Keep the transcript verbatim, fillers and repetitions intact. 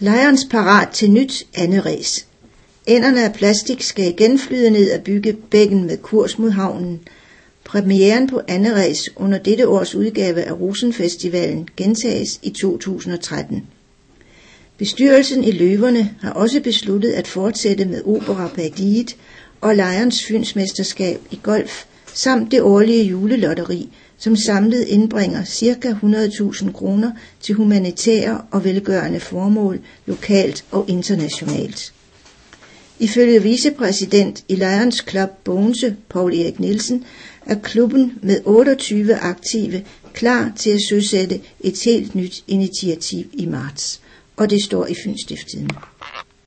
Lions parat til nyt anderæs. Ænderne af plastik skal igen flyde ned ad byggebækken med kurs mod havnen. Premieren på anderæs under dette års udgave af Rosenfestivalen gentages i to tusind og tretten. Bestyrelsen i Løverne har også besluttet at fortsætte med Opera på Agiet og Lions Fynsmesterskab i golf samt det årlige julelotteri, som samlet indbringer ca. hundrede tusind kroner til humanitære og velgørende formål lokalt og internationalt. Ifølge vicepræsident i Lions Club Bogense, Poul Erik Nielsen, er klubben med otteogtyve aktive klar til at søsætte et helt nyt initiativ i marts, og det står i Fyns Stiftstidende.